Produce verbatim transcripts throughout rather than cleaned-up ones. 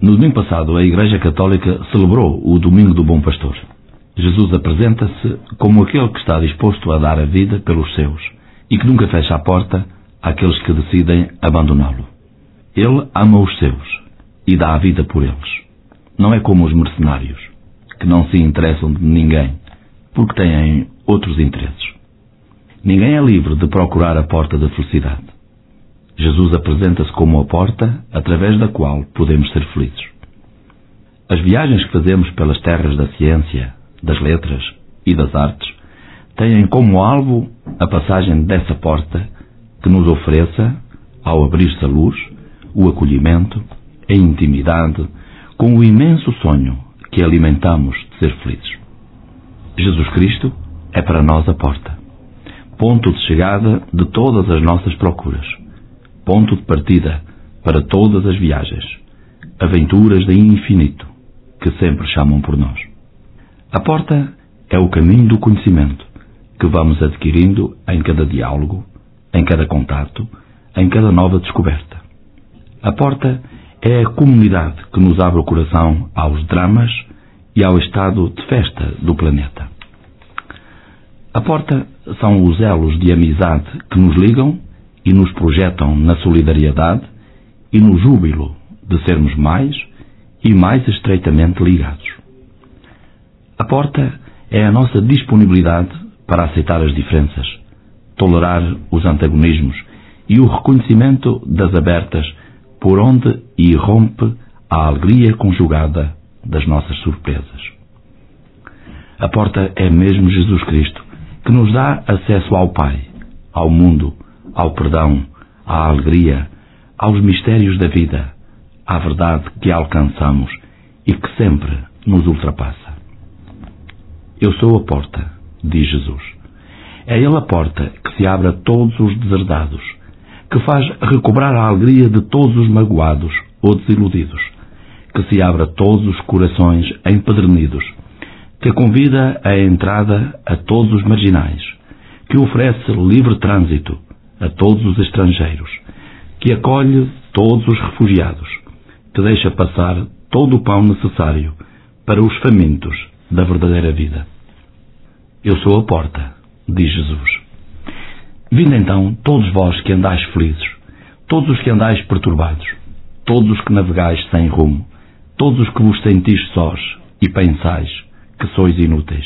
No domingo passado, a Igreja Católica celebrou o Domingo do Bom Pastor. Jesus apresenta-se como aquele que está disposto a dar a vida pelos seus e que nunca fecha a porta àqueles que decidem abandoná-lo. Ele ama os seus e dá a vida por eles. Não é como os mercenários, que não se interessam de ninguém porque têm outros interesses. Ninguém é livre de procurar a porta da felicidade. Jesus apresenta-se como a porta através da qual podemos ser felizes. As viagens que fazemos pelas terras da ciência, das letras e das artes têm como alvo a passagem dessa porta que nos ofereça, ao abrir-se a luz, o acolhimento, a intimidade, com o imenso sonho que alimentamos de ser felizes. Jesus Cristo é para nós a porta, ponto de chegada de todas as nossas procuras, ponto de partida para todas as viagens, aventuras de infinito que sempre chamam por nós. A porta é o caminho do conhecimento que vamos adquirindo em cada diálogo, em cada contato, em cada nova descoberta. A porta é a comunidade que nos abre o coração aos dramas e ao estado de festa do planeta. A porta são os elos de amizade que nos ligam e nos projetam na solidariedade e no júbilo de sermos mais e mais estreitamente ligados. A porta é a nossa disponibilidade para aceitar as diferenças, tolerar os antagonismos e o reconhecimento das abertas por onde irrompe a alegria conjugada das nossas surpresas. A porta é mesmo Jesus Cristo, que nos dá acesso ao Pai, ao mundo, ao perdão, à alegria, aos mistérios da vida, à verdade que alcançamos e que sempre nos ultrapassa. Eu sou a porta, diz Jesus. É Ele a porta que se abre a todos os deserdados, que faz recobrar a alegria de todos os magoados ou desiludidos, que se abre a todos os corações empedernidos, que convida a entrada a todos os marginais, que oferece livre trânsito a todos os estrangeiros, que acolhe todos os refugiados, que deixa passar todo o pão necessário para os famintos da verdadeira vida. Eu sou a porta, diz Jesus. Vinde então todos vós que andais felizes, todos os que andais perturbados, todos os que navegais sem rumo, todos os que vos sentis sós e pensais que sois inúteis.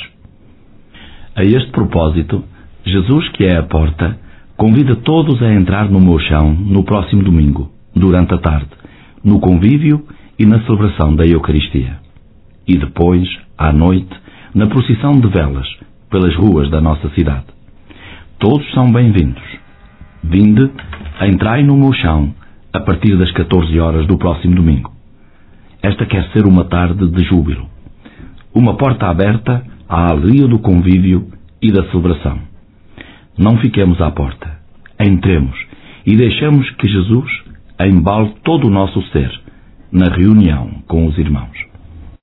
A este propósito, Jesus, que é a porta, convida todos a entrar no meu chão no próximo domingo, durante a tarde, no convívio e na celebração da Eucaristia. E depois, à noite, na procissão de velas pelas ruas da nossa cidade. Todos são bem-vindos. Vinde, entrai no meu chão a partir das catorze horas do próximo domingo. Esta quer ser uma tarde de júbilo, uma porta aberta à alegria do convívio e da celebração. Não fiquemos à porta, entremos e deixemos que Jesus embale todo o nosso ser na reunião com os irmãos.